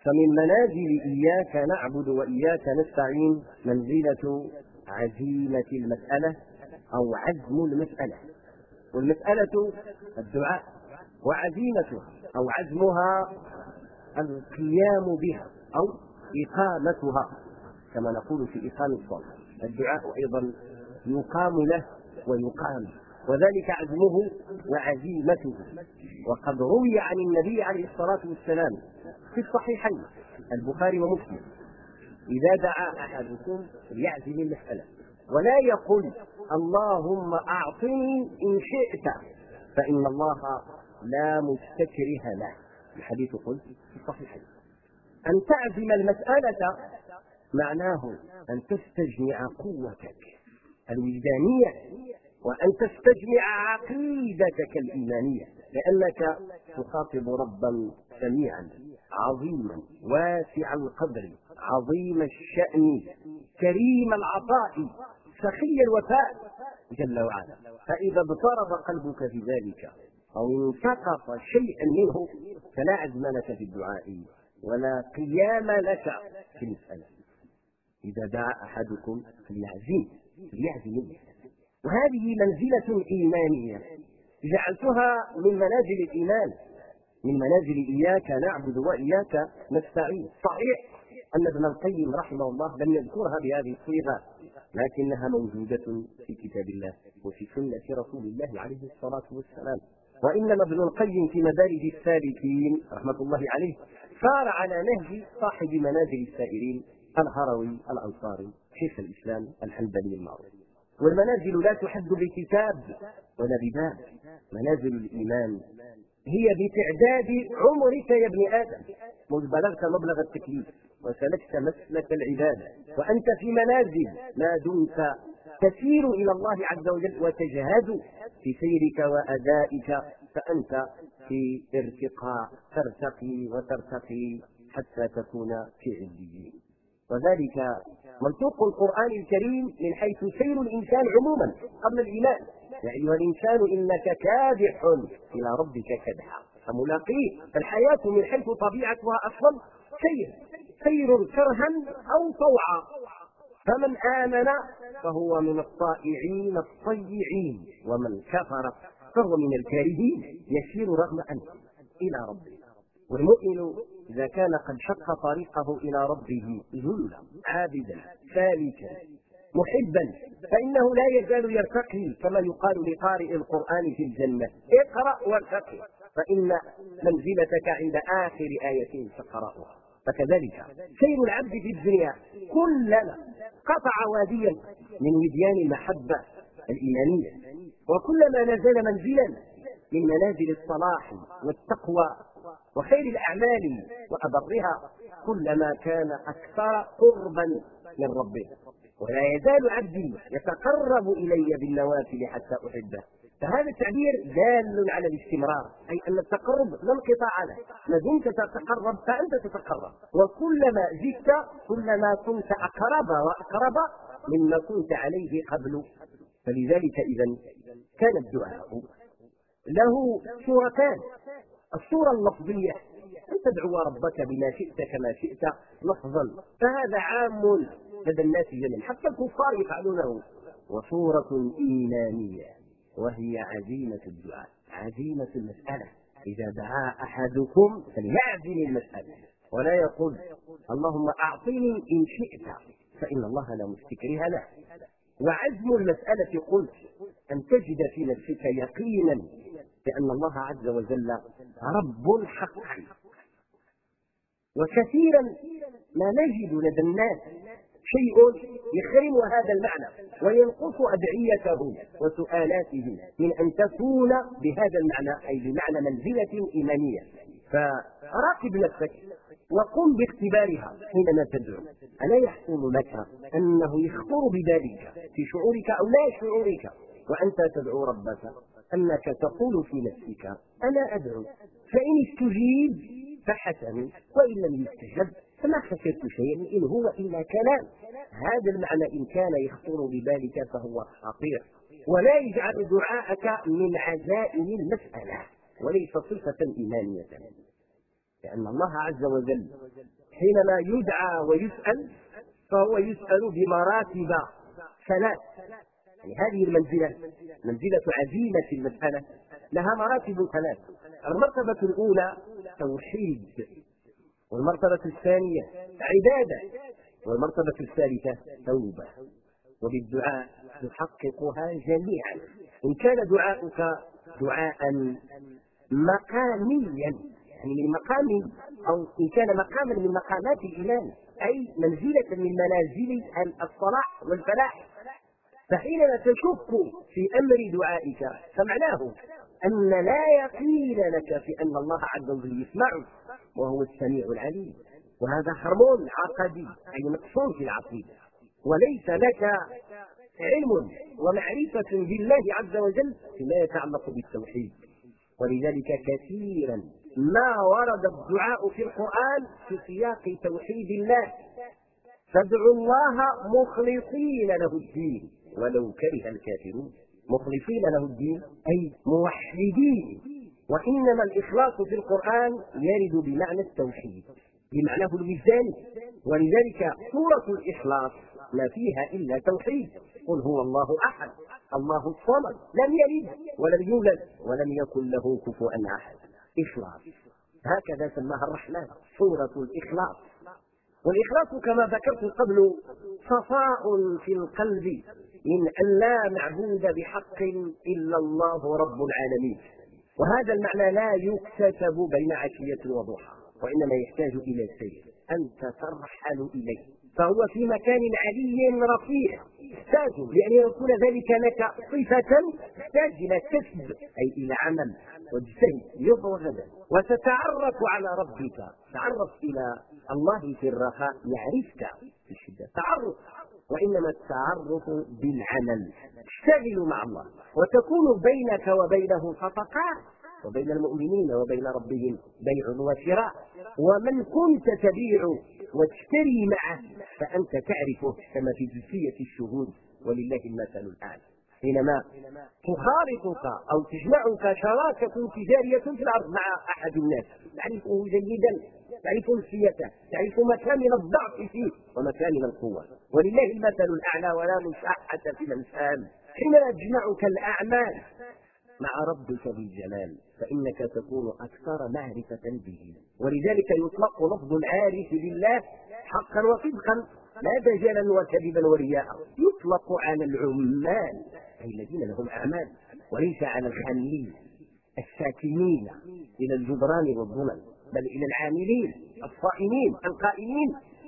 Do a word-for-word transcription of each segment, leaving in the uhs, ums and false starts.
فمن منازل إياك نعبد وإياك نستعين منزلة عزيمة المسألة أو عزم المسألة، والمسألة الدعاء، وعزيمتها أو عزمها القيام بها أو إقامتها، كما نقول في إقام الصلاة. الدعاء أيضا يقام له ويقام، وذلك عزمه وعزيمته. وقد روي عن النبي عليه الصلاة والسلام في الصحيحين البخاري ومسلم: إذا دعا أحدكم ليعزم المسألة ولا يقل اللهم أعطني إن شئت، فإن الله لا مستكره له. الحديث قلت في الصحيحين. أن تعزم المسألة معناه أن تستجمع قوتك الوجدانية وأن تستجمع عقيدتك الإيمانية، لأنك تخاطب ربا سميعا عظيما واسع القدر عظيم الشأن كريم العطاء سخي الوفاء جل وعلا. فإذا اضطرب قلبك في ذلك أو انتقص شيئا منه فلا عزم لك في الدعاء ولا قيام لك في المسألة. إذا دعا أحدكم فليعزم فليعزم المسألة. وهذه منزلة إيمانية جعلتها من منازل الإيمان، من منازل إياك نعبد وإياك نستعين. صحيح أن ابن القيم رحمه الله لم يذكرها بهذه الصيغة، لكنها موجودة في كتاب الله وفي سنة رسول الله عليه الصلاة والسلام. وإنما ابن القيم في مدارج السالكين رحمة الله عليه سار على نهج صاحب منازل السائرين الهروي الأنصاري شيخ الإسلام الحنبلي المعروف. والمنازل لا تحد بكتاب ولا بباب. منازل الإيمان هي بتعداد عمرك يا ابن آدم، منذ بلغت مبلغ التكليف وسلكت مسلك العبادة، وأنت في منازل ما دمت تسير إلى الله عز وجل وتجهد في سيرك وأدائك، فأنت في ارتقاء، ترتقي وترتقي حتى تكون في عليين. وذلك منطوق القرآن الكريم من حيث سير الإنسان عموما قبل الإيمان: يا أيها الإنسان إنك كادح إلى ربك كدحا فملاقيه. الحياة من حيث طبيعتها أصلا سير، سير كرها أو طوعا، فمن آمن فهو من الطائعين الطيعين، ومن كفر فهو من الكارهين يسير رغم أنفه إلى ربه. والمؤمن إذا كان قد شق طريقه إلى ربه ذلا عابدا سالكا محبا فإنه لا يزال يرتقي، كما يقال لقارئ القرآن في الجنة: اقرأ وارتقي، فإن منزلتك عند آخر آية تقرأها. فكذلك سير العبد في الدنيا كلما قطع واديا من وديان المحبة الإيمانية، وكلما نزل منزلا من منازل الصلاح والتقوى وخير الأعمال وأبرها، كلما كان أكثر قربا من ربه. ولا يزال عبدي يتقرب إلي بالنوافل حتى أحبه. فهذا التعبير دال على الاستمرار، أي أن التقرب لا انقطاع له، ما دمت تتقرب فأنت تتقرب، وكلما زدت كلما كنت أقرب وأقرب مما كنت عليه قبل. فلذلك إذن كان الدعاء له صورتان: الصورة اللفظية أن تدعو ربك بما شئت كما شئت لفظا، فهذا عام لدى الناس جميعا حتى الكفار يفعلونه، وصورة إيمانية وهي عزيمة الدعاء، عزيمة المسألة. إذا دعا أحدكم فليعزم المسألة ولا يقول اللهم أعطني إن شئت، فإن الله لا مستكره له. وعزم المسألة قلت أن تجد في نفسك يقينا بأن الله عز وجل رب حق. وكثيرا ما نجد لدى الناس شيء يخرم هذا المعنى وينقص أدعيتهم وسؤالاتهم من أن تكون بهذا المعنى، أي بمعنى منزلة إيمانية. فراقب نفسك وقم باختبارها حينما تدعو. ألا يحصل لك أنه يخطر بذلك في شعورك أو لا شعورك وأنت تدعو ربك أنك تقول في نفسك أنا أدعو، فإن استجيب فحسن، وإن لم يستجب فما خسرت شيئا، إن هو إلا كلام. هذا المعنى إن كان يخطر ببالك فهو خطير، ولا يجعل دعاءك من عزائم المسألة وليس صفة إيمانية. لأن الله عز وجل حينما يدعى ويسأل فهو يسأل بمراتب ثلاث. يعني هذه المنزلة منزلة عزيمة المسألة لها مراتب ثلاث. المرتبة الأولى توحيد، والمرتبة الثانية عبادة، والمرتبة الثالثة توبة. وبالدعاء تحققها جميعا. إن كان دعاؤك دعاء مقاميا، يعني من مقام، أو إن كان مقاما من مقامات الإيمان، أي منزلة من منازل الصلاح والفلاح، فحينما تشك في أمر دعائك فمعناه أن لا يقين لك في أن الله عز وجل يسمعك وهو السميع العليم، وهذا حرم عقدي أي مقصود في العقيدة، وليس لك علم ومعرفة بالله عز وجل فيما يتعلق بالتوحيد. ولذلك كثيرا ما ورد الدعاء في القرآن في سياق توحيد الله: فادعوا الله مخلصين له الدين ولو كره الكافرون. مخلصين له الدين أي موحدين. وإنما الإخلاص في القرآن يرد بمعنى التوحيد بمعناه الوجداني، ولذلك سورة الإخلاص ما فيها إلا توحيد: قل هو الله أحد الله الصمد لم يلد ولم يولد ولم يكن له كفوا أحد. إخلاص، هكذا سماها الرحمن سورة الإخلاص. والإخلاص كما ذكرت قبل صفاء في القلب من أن لا معبود بحق إلا الله رب العالمين. وهذا المعنى لا يكتسب بين عشية وضحى، وإنما يحتاج إلى شيء أنت ترحل إليه، فهو في مكان علي رفيع، يحتاج لأن يكون ذلك لك صفة تحتاج إلى كسب أي إلى عمل واجتهد يوم وغدا، وتتعرف على ربك. تعرف إلى الله في الرخاء يعرفك في الشدة، تعرف. وإنما التعرف بالعمل، تشتغل مع الله وتكون بينك وبينه صفقات، وبين المؤمنين وبين ربهم بيع وشراء. ومن كنت تبيع وتشتري معه فأنت تعرفه كما في جزئية الشهود، ولله المثل الأعلى. حينما تخالطك أو تجمعك شراكة تجارية في الأرض مع أحد الناس تعرفه جيدا، تعرف نفسيته، تعرف مكامن الضعف فيه ومكامن القوة، ولله المثل الأعلى ولا مشاحة في الأمثال. حينما تجمعك الأعمال مع ربك بالجلال فإنك تكون أكثر معرفة به. ولذلك يطلق لفظ العارف بالله حقا وصدقا لا دجلا وكذبا ورياء، يطلق على العمال أي الذين لهم أعمال، وليس على الخاملين الساكنين إلى الجدران والظلم، بل إلى العاملين الصائمين القائمين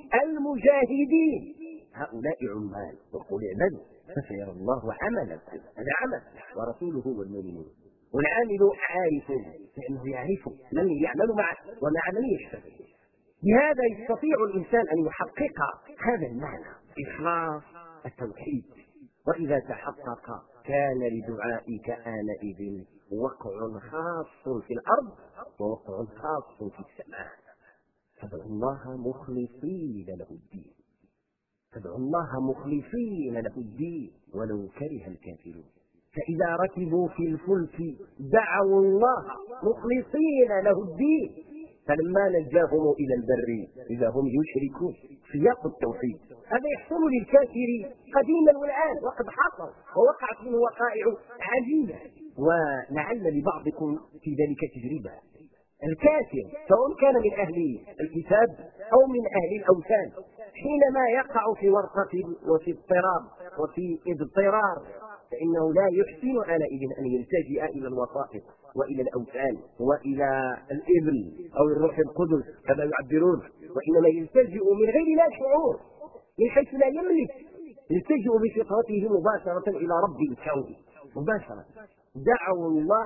المجاهدين. هؤلاء عمال. وقل اعملوا فسيرى الله عملكم، هذا عمل، ورسوله والمؤمنون. والعامل عارف لأنه يعرف من يعمل معه ومع من يشتغل. بهذا يستطيع الإنسان أن يحقق هذا المعنى إخلاص التوحيد. وإذا تحقق كان لدعائك آنئذ وقع خاص في الأرض ووقع خاص في السماء. فادعوا الله مخلصين له الدين، فادعوا الله مخلصين له الدين ولو كره الكافرون. فإذا ركبوا في الفلك دعوا الله مخلصين له الدين فلما نجاهم إلى البر إذا هم يشركون. سياق التوحيد هذا يحصل للكافر قديما والآن، وقد حصل ووقعت منه وقائع عجيبة، ولعل لبعضكم في ذلك تجربة. الكافر سواء كان من أهل الكتاب أو من أهل الأوثان حينما يقع في ورطة وفي اضطراب وفي اضطرار فإنه لا يحسن آنئذ أن يلتجئ إلى الوسائط وإلى الأوثان وإلى الإبن أو الروح القدس كما يعبرون، وإنما يلتجئ من غير لا شعور، من حيث لا يملك، يلتجئ بفطرته مباشرة إلى رب الكون مباشرة. دعوا الله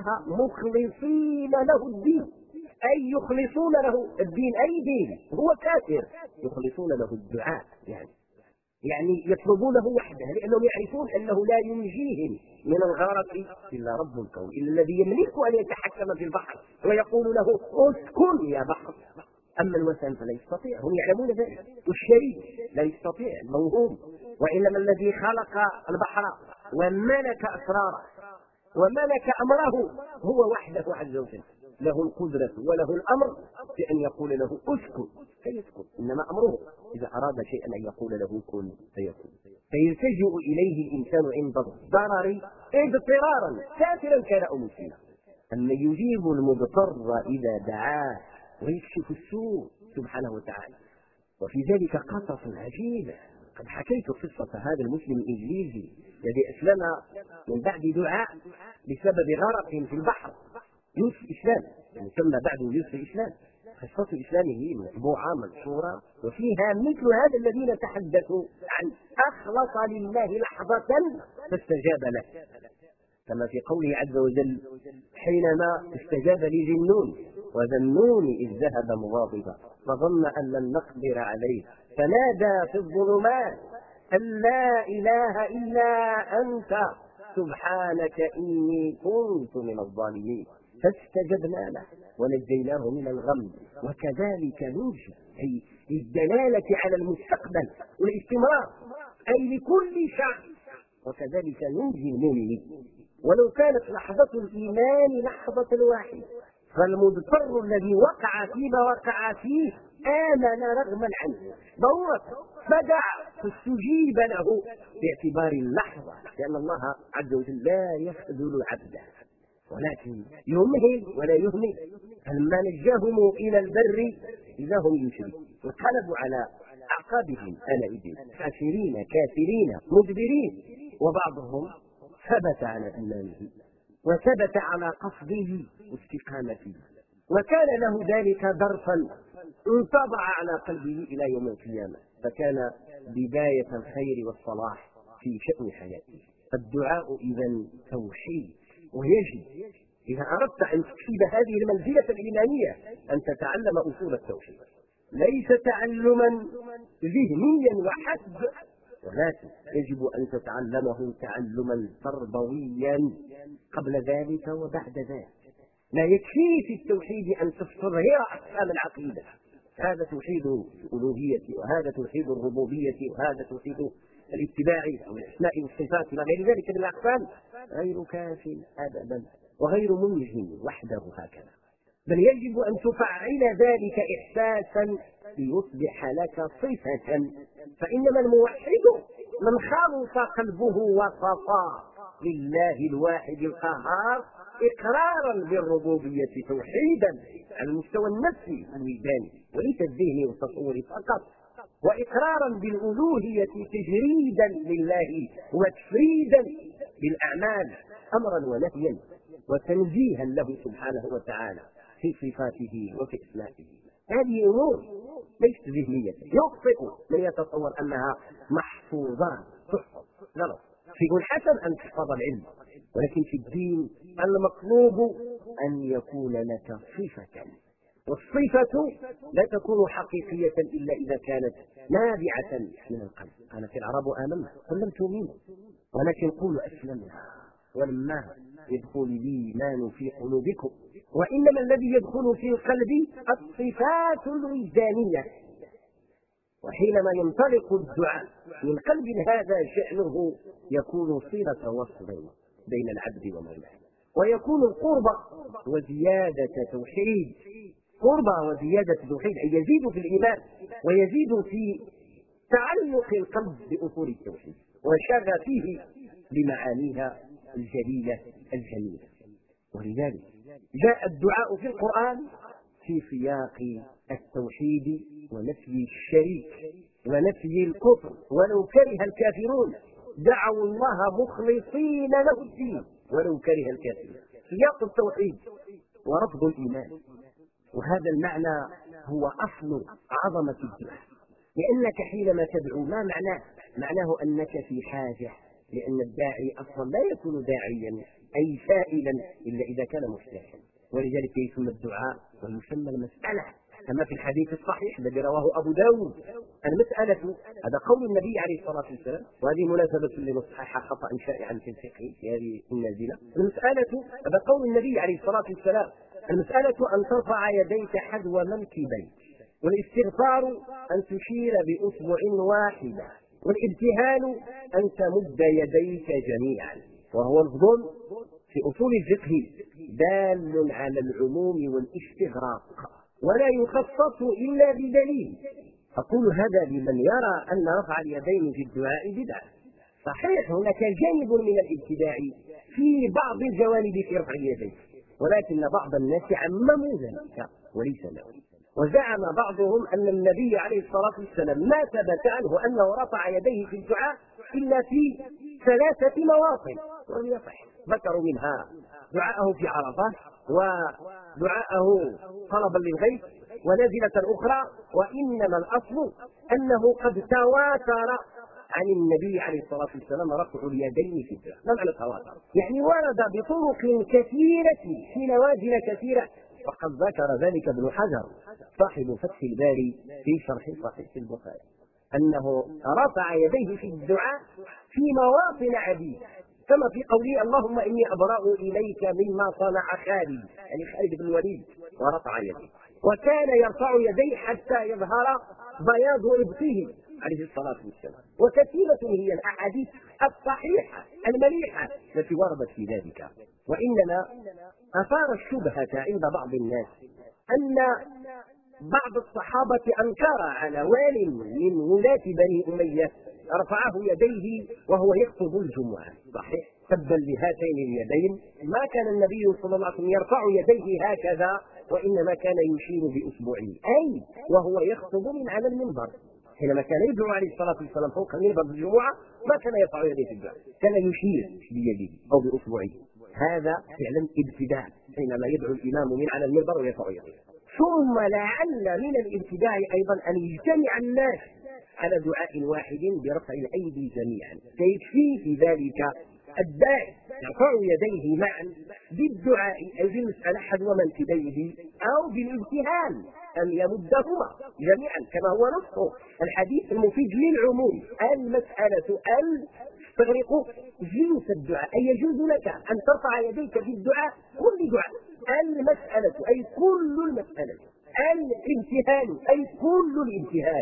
مخلصين له الدين أي يخلصون له الدين، أي دين هو كافر يخلصون له الدعاء، يعني يعني يطلبونه وحده، لأنهم يعرفون أنه لا ينجيهم من الغرق إلا رب الكون، إلا الذي يملك أن يتحكم في البحر ويقول له اسكن يا بحر. أما الوثن فلا يستطيع، هم يعلمون ذلك. والشريك لا يستطيع، الموهوم. وإنما الذي خلق البحر وملك أسراره وملك أمره هو وحده عز وجل. له القدرة وله الأمر بأن يقول له اسكت فيسكت، إنما أمره إذا أراد شيئا أن يقول له كن فيكون. فيلتجئ إليه الإنسان عند الضرر اضطرارا كافرا كان أو مسلما. أما يجيب المضطر إذا دعاه ويكشف السوء سبحانه وتعالى. وفي ذلك قصص عجيبة. قد حكيت قصة هذا المسلم الإنجليزي الذي أسلم من بعد دعاء بسبب غرق في البحر، يوسف الإسلام، يعني سمى بعده يوسف الإسلام. قصة إسلامه مطبوعة منشورة، وفيها مثل هذا الذين تحدثوا عن أخلص لله لحظة فاستجاب له، كما في قوله عز وجل حينما استجاب لذنون وذنون إذ ذهب مغاضبا فظن أن لن نقدر عليه فنادى في الظلمات أن لا إله إلا أنت سبحانك إني كنت من الظالمين فاستجبنا له ونجيناه من الغم وكذلك ننجي، أي للدلالة على المستقبل والاستمرار، أي لكل شخص، وكذلك ننجي المؤمنين. ولو كانت لحظة الإيمان لحظة واحدة فالمضطر الذي وقع فيما وقع فيه آمن رغما عنه ضرورة فدعا فاستجيب له باعتبار اللحظة، لأن الله عز وجل لا يخذل عبده ولكن يمهل ولا يهمل. فلما نجاهم إلى البر إذا هم يشركون وانقلبوا على أعقابهم آنئذ خاسرين كافرين مدبرين، وبعضهم ثبت على إيمانه وثبت على قصده واستقامته، وكان له ذلك درسا انطبع على قلبه إلى يوم القيامة، فكان بداية الخير والصلاح في شأن حياته. الدعاء إذن توحيد، ويجب إذا أردت أن تكسب هذه المنزلة الإيمانية أن تتعلم أصول التوحيد، ليس تعلما ذهنيا وحسب، ولكن يجب أن تتعلمه تعلما تربويا قبل ذلك وبعد ذلك. لا يكفي في التوحيد أن تستظهر أقسام العقيدة، هذا توحيد الألوهية وهذا توحيد الربوبية وهذا توحيد الاتباع أو الأسماء والصفات إلى غير ذلك من الأقسام، غير كاف أبدا وغير منجم وحده هكذا، بل يجب أن تفعل ذلك إحساسا ليصبح لك صفة. فإنما الموحد من خلص قلبه وصفى لله الواحد القهار إقرارا بالربوبية توحيدا على المستوى النفسي الوجداني وليس الذهني والتصوري فقط، وإقرارا بالألوهية تجريدا لله وتفريدا بالأعمال أمرا ونهيا وتنزيها له سبحانه وتعالى في صفاته وفي أسمائه. هذه أمور ليست ذهنية يخطئ من يتصور أنها محفوظات تحفظ، غلط. شيء حسن أن تحفظ العلم، ولكن في الدين المطلوب أن يكون لك صفة، والصفة لا تكون حقيقية إلا إذا كانت نابعة من القلب. قالت العرب آمنا قل لم تؤمنوا ولكن قولوا أسلمنا ولما يدخل الإيمان في قلوبكم، وإنما الذي يدخل في القلب الصفات الوجدانية. وحينما ينطلق الدعاء من قلب هذا شأنه يكون صلة وصل بين العبد ومولاه، ويكون القرب وزيادة توحيد، قرب وزيادة توحيد أي يزيد في الإيمان ويزيد في تعلق القلب بأصول التوحيد وشغفه بمعانيها الجليلة الجميلة. ولذلك جاء الدعاء في القرآن في سياق التوحيد ونفي الشريك ونفي الكفر، ولو كره الكافرون دعوا الله مخلصين له الدين ولو كره الكافرون، سياق التوحيد ورفض الإيمان. وهذا المعنى هو أصل عظمة الدعاء، لأنك حينما تدعو ما معناه؟ معناه أنك في حاجة، لأن الداعي أصلا لا يكون داعيا أي سائلا إلا إذا كان محتاجا، ولذلك يسمى الدعاء ويسمى المسألة كما في الحديث الصحيح الذي رواه أبو داود. المسألة هذا قول النبي عليه الصلاة والسلام، وهذه مناسبة لنصحح خطأ شائعا في الفقه في هذه النازلة. المسألة هذا قول النبي عليه الصلاة والسلام، المسألة أن ترفع يديك حذو منكبيك، والاستغفار أن تشير بأصبع واحدة، والابتهال أن تمد يديك جميعا. وهو لفظ في أصول الفقه دال على العموم والاستغراق ولا يخصص إلا بدليل. أقول هذا لمن يرى أن رفع اليدين في الدعاء بدعة. صحيح هناك جانب من الابتداع في بعض الجوانب في رفع اليدين، ولكن بعض الناس عمموا ذلك وليس له. وزعم بعضهم أن النبي عليه الصلاة والسلام ما ثبت عنه أنه رفع يديه في الدعاء إلا في ثلاثة مواطن ولم يصح. ذكروا منها دعاءه في عرفة، ودعاءه طلبا للغيث، ونازلة أخرى، وإنما الأصل أنه قد تواتر عن النبي عليه الصلاة والسلام رفع اليدين في الدعاء. ما معنى تواتر؟ يعني ورد بطرق كثيرة في نوازل كثيرة، وقد ذكر ذلك ابن حجر صاحب فتح الباري في شرح صحيح البخاري أنه رفع يديه في الدعاء في مواطن عديدة، كما في قوله اللهم إني أبرأ إليك مما صنع خالد، يعني خالد بن الوليد، ورفع يديه. وكان يرفع يديه حتى يظهر بياض إبطه عليه الصلاة والسلام. وكثيرة هي الأحاديث الصحيحة المليحة التي وردت في ذلك. وإنما أثار الشبهة عند بعض الناس أن بعض الصحابة أنكر على وال من ولاة بني أمية رفعه يديه وهو يخطب الجمعة. صحيح تبا لهاتين اليدين ما كان النبي صلى الله عليه وسلم يرفع يديه هكذا، وإنما كان يشير بأصبعه، أي وهو يخطب من على المنبر. حينما كان يدعو عليه الصلاة والسلام فوق المنبر بالجمعة ما كان يرفع يديه في الدعاء، كان يشير بيده أو بأصبعه. هذا فعلا ابتداع حينما يدعو الإمام من على المنبر ويرفع يديه. ثم لعل من الابتداع أيضا أن يجتمع الناس على دعاء واحد برفع الأيدي جميعا، فيكفي في ذلك الداعي يرفع يديه معا بالدعاء أي بالمسألة حذو منكبيه أو بالامتهان أن يمدهما جميعا كما هو نص الحديث المفيد للعموم. المسألة أن تستغرق جنس الدعاء، أي يجوز لك أن ترفع يديك في الدعاء كل دعاء. المسألة أي كل المسألة، الامتهان أي كل الامتهان،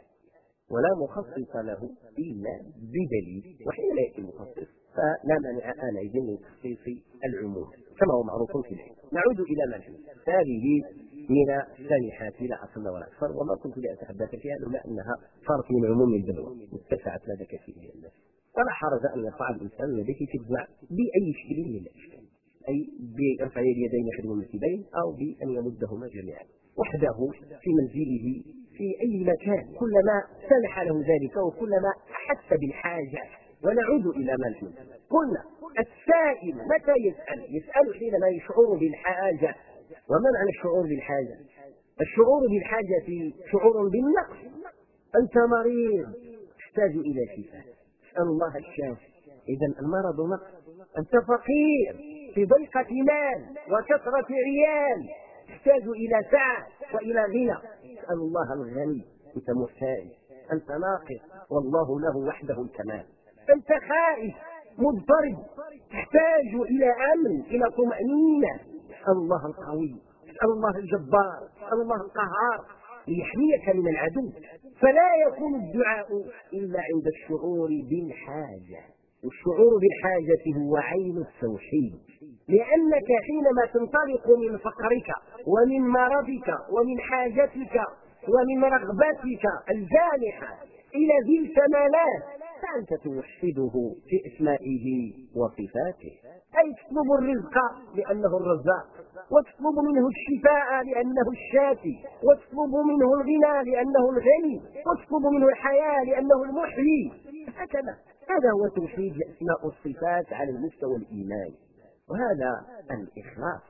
ولا مخصص له إلا بدليل. وحين لا يأتي المخصص فلا مانع آنئذ من تخصيص العموم كما هو معروف في الحديث. نعود إلى ما نحن هذه من السانحات لا أصل ولا أكثر، وما كنت لأتحدث فيها لولا أنها صارت من عموم البلوى اتسعت لدى كثير من الناس. فلا حرج أن يرفع الإنسان يديه في الدعاء بأي شكل من الأشكال، أي برفع اليدين خدم المنكبين أو بأن يمدهما جميعا وحده في منزله في أي مكان كلما سمح له ذلك وكلما أحس بالحاجة. ونعود إلى ما نحن قلنا السائل متى يسأل؟ يسأل حينما يشعر بالحاجة. وما معنى الشعور بالحاجة؟ الشعور بالحاجة شعور بالنقص، أنت مريض تحتاج إلى شفاء، اسأل الله الشافي، إذا المرض نقص. أنت فقير في ضيقة مال وكثرة عيال تحتاج إلى سعة وإلى غنى، اسأل الله الغني، أنت محتاج، أنت ناقص والله له وحده الكمال. أنت خائف مضطرب تحتاج إلى أمن إلى طمأنينة، اسأل الله القوي، اسأل الله الجبار، اسأل الله القهار ليحميك من العدو. فلا يكون الدعاء إلا عند الشعور بالحاجة، والشعور بالحاجة هو عين التوحيد، لأنك حينما تنطلق من فقرك ومن مرضك ومن حاجتك ومن رغبتك الجامحة إلى ذي الكمالات فأنت توحده في اسمائه وصفاته، أي تطلب الرزق لأنه الرزاق، وتطلب منه الشفاء لأنه الشافي، وتطلب منه الغنى لأنه الغني، وتطلب منه الحياة لأنه المحيي. هكذا هذا هو توحيد الأسماء والصفات على المستوى الإيماني، وهذا الإخلاص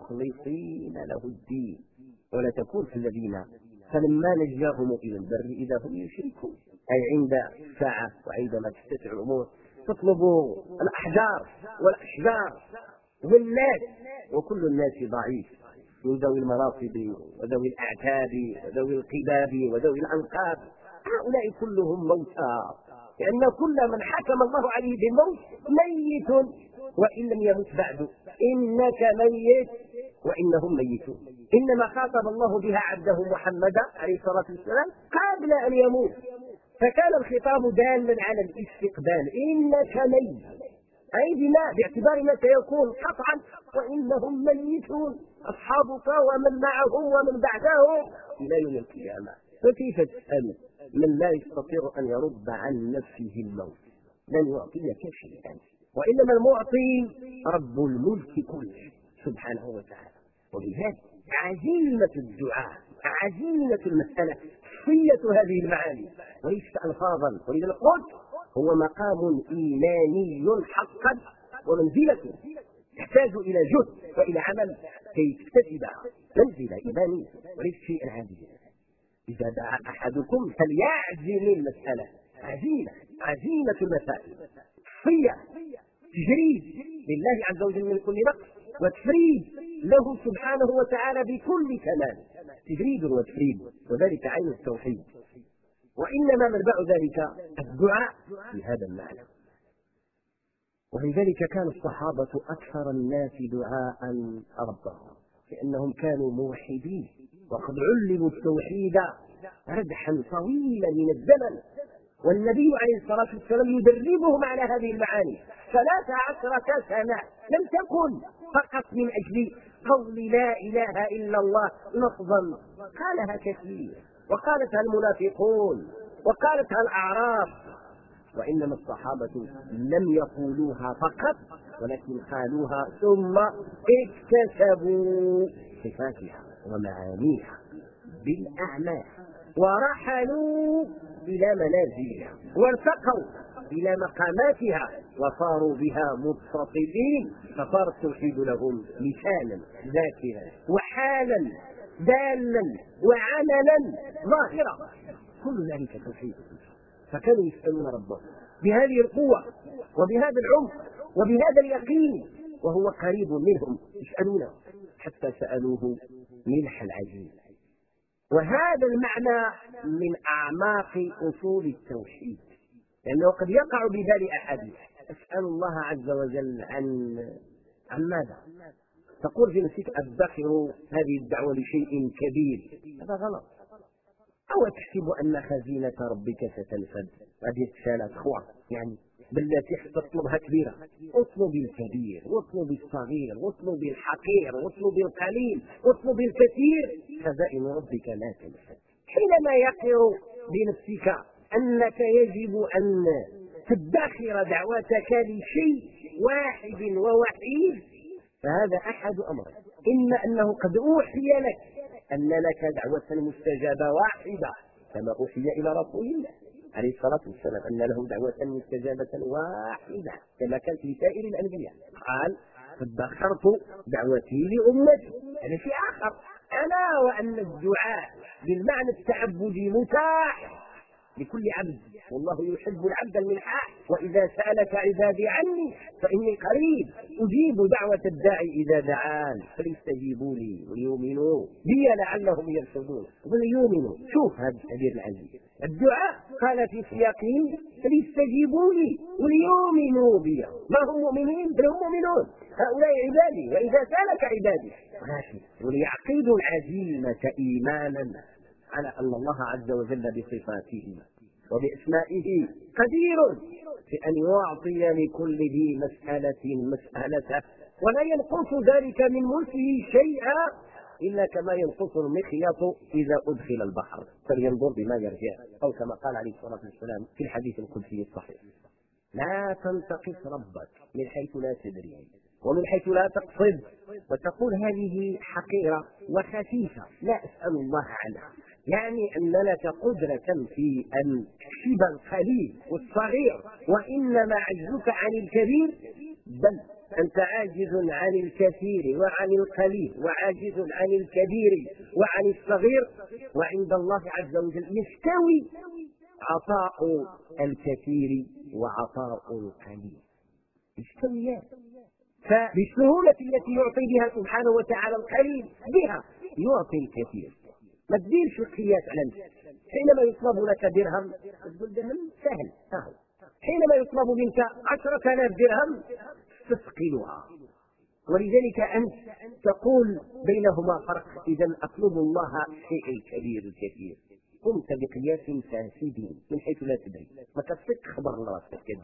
مخلصين له الدين ولا تكون في الذين فلما نجاهم إلى البر إذا هم يشركون، أي عند الساعة وعندما تتسع الأمور تطلب الأحجار والأشجار والناس، وكل الناس ضعيف من ذوي المناصب وذوي الأعتاب وذوي القباب وذوي الأنقاب، هؤلاء كلهم موتى، لأن كل من حكم الله عليه بالموت ميت وإن لم يمت بعد، إنك ميت وإنهم ميتون. إنما خاطب الله بها عبده محمدا عليه الصلاة والسلام قبل أن يموت، فكان الخطاب دالا على الاستقبال، إنك ميت أي بما باعتبار ما سيكون قطعا وإنهم ميتون أصحابك ومن معهم ومن بعدهم إلى يوم القيامة. فكيف تسأل من لا يستطيع أن يرد عن نفسه الموت؟ لن يعطيك شيئا، وإنما المعطي رب الملك كله سبحانه وتعالى. ولذلك عزيمة الدعاء، عزيمة المسألة، صية هذه المعاني وليست ألفاظا. ولذلك قلت هو مقام إيماني حقا ومنزلة تحتاج إلى جهد وإلى عمل كي تكتسبها، منزلة إيمانية وليس شيئا عاديا. إذا دعا أحدكم فليعزم المسألة، عزيمة عزيمة المسائل، صية، تجريد لله عز وجل من كل نقص وتفريد له سبحانه وتعالى بكل كمال، تجريد وتفريد، وذلك عين التوحيد. وإنما منبع ذلك الدعاء بهذا المعنى. ولذلك كان الصحابة أكثر الناس دعاء ربهم، لأنهم كانوا موحدين وقد علموا التوحيد ردحا طويلا من الزمن، والنبي عليه الصلاة والسلام يدربهم على هذه المعاني ثلاث عشرة سنة. لم تكن فقط من أجل قول لا إله إلا الله لفظا، قالها كثير وقالتها المنافقون وقالتها الأعراب، وإنما الصحابة لم يقولوها فقط ولكن قالوها ثم اكتسبوا صفاتها ومعانيها بالأعمال، ورحلوا إلى منازلها وارتقوا إلى مقاماتها وصاروا بها متصفين، فصار التوحيد لهم لسانا ذاكرا وحالا دالا وعملا ظاهرا، كل ذلك توحيد. فكانوا يسألون ربهم بهذه القوة وبهذا العمق وبهذا اليقين وهو قريب منهم، يسألونه حتى سألوه ملح العجين. وهذا المعنى من أعماق أصول التوحيد، لأنه قد يقع ببال أحد أسأل الله عز وجل عن عن ماذا؟ تقول في نفسك أدخر هذه الدعوة لشيء كبير، هذا غلط. أو تحسب أن خزينة ربك ستنفد، هذه الرسالة أخوة، يعني بالتي تطلبها كبيرة، اطلب الكبير واطلب الصغير واطلب الحقير واطلب القليل واطلب الكثير، خزائن ربك لا تنفد. حينما يقر بنفسك أنك يجب أن تدخر دعوتك لشيء واحد ووحيد، فهذا أحد أمرين: إما أنه قد أوحي لك أن لك دعوة مستجابة واحدة كما أوحي إلى رسول الله عليه الصلاة والسلام أن له دعوة مستجابة واحدة كما كانت لسائر الأنبياء، قال فادخرت دعوتي لأمتي. هذا شيء آخر. ألا وأن الدعاء بالمعنى التعبدي متاح لكل عبد، والله يحب العبد الملحاح، وإذا سألك عبادي عني فإني قريب أجيب دعوة الداعي إذا دعان فليستجيبوا لي وليؤمنوا بي لعلهم يرشدون. وليؤمنوا، شوف هذا التعبير العزيز، الدعاء قال في سياقه فليستجيبوا لي وليؤمنوا بي، ما هم مؤمنين بل هم مؤمنون، هؤلاء عبادي وإذا سألك عبادي، وليعقدوا العزيمة إيمانا على أن الله عز وجل بصفاته وبأسمائه قدير في أن يعطي لكل ذي مسألة مسألته، ولا ينقص ذلك من ملكه شيئا إلا كما ينقص المخيط إذا أدخل البحر فلينظر بما يرجع، أو كما قال عليه الصلاة والسلام في الحديث القدسي الصحيح: لا تنتقص ربك من حيث لا تدري ومن حيث لا تقصد، وتقول هذه حقيرة وخفيفة لا أسأل الله عنها، يعني أن لك قدرة في أن تكسب القليل والصغير، وإنما عجزك عن الكبير، بل أنت عاجز عن الكثير وعن القليل وعاجز عن الكبير وعن الصغير، وعند الله عز وجل يستوي عطاء الكثير وعطاء القليل، يستويان. فبالسهولة التي يعطي بها سبحانه وتعالى القليل بها يعطي الكثير. ما تديرش القياس على نفسك. حينما يطلب لك درهم تقول درهم سهل سهل، حينما يطلب منك عشرة آلاف درهم تثقلها. ولذلك أنت تقول بينهما فرق، إذا أطلب الله شيء الكبير الكثير، قمت بقياس فاسد من حيث لا تدري، ما تثق خبر الله كثير.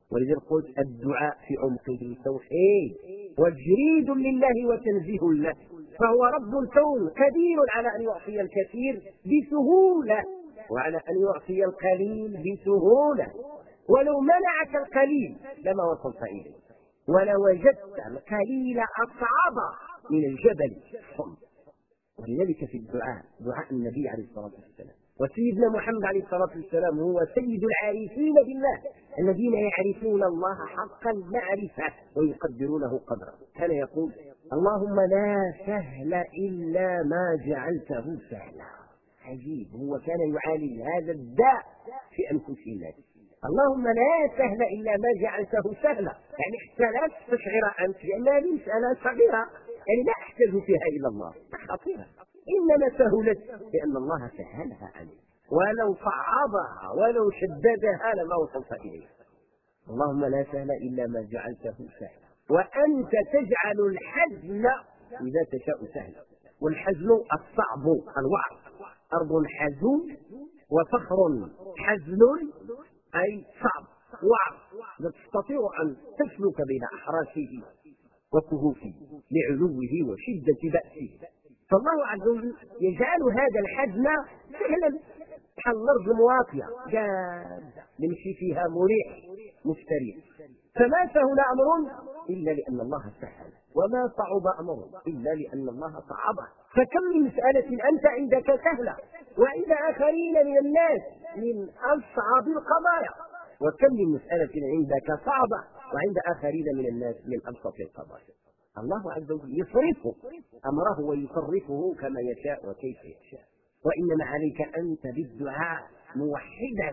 ولذلك قلت الدعاء في عمقه توحيد وتجريد لله وتنزيه له، فهو رب الكون قدير على أن يعطي الكثير بسهولة وعلى أن يعطي القليل بسهولة، ولو منعك القليل لما وصلت إليه، ولوجدت القليل أصعب من الجبل الصلب. ولذلك في الدعاء دعاء النبي عليه الصلاة والسلام وسيدنا محمد عليه الصلاة والسلام هو سيد العارفين بالله الذين يعرفون الله حق المعرفة ويقدرونه قدره. كان يقول اللهم لا سهل إلا ما جعلته سهلا. عجيب، هو كان يعالج هذا الداء في أنفس الناس. اللهم لا سهل إلا ما جعلته سهلا، يعني حتى لا تستشعر أنت لأن هذه مسألة صغيرة، يعني لا أحتاج فيها إلى الله، خطيرة، إنما سهلت لأن الله سهلها عليك، ولو صعبها ولو شددها لما وصلت إليه. اللهم لا سهل إلا ما جعلته سهلا، وأنت تجعل الحزن إذا تشاء سهلا. والحزن الصعب الوعر، أرض حزون وصخر حزن أي صعب وعر، لا تستطيع أن تسلك بين أحراسه وكهوفه لعلوه وشدة بأسه. فالله عز وجل يجعل هذا الحزن سهلا بحال الأرض المواطية جادة نمشي فيها مريح مستريح. فما سهل أمر إلا لأن الله سهل، وما صعب أمر إلا لأن الله صعبه. فكم من مسألة أنت عندك سهلة وعند آخرين من الناس من أصعب القضايا، وكم من مسألة عندك صعبة وعند آخرين من الناس من أبسط القضايا. الله عز وجل يصرف أمره ويصرفه كما يشاء وكيف يشاء. وإنما عليك أنت بالدعاء موحدا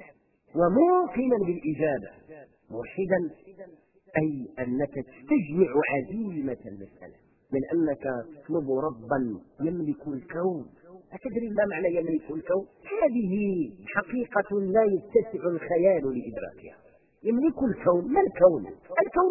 وموقنا بالإجابة. موحدا أي أنك تستجمع عزيمة المسألة، من أنك تطلب ربا يملك الكون. أتدري ما معنى يملك الكون؟ هذه حقيقة لا يتسع الخيال لإدراكها. يملك الكون، ما الكون؟ الكون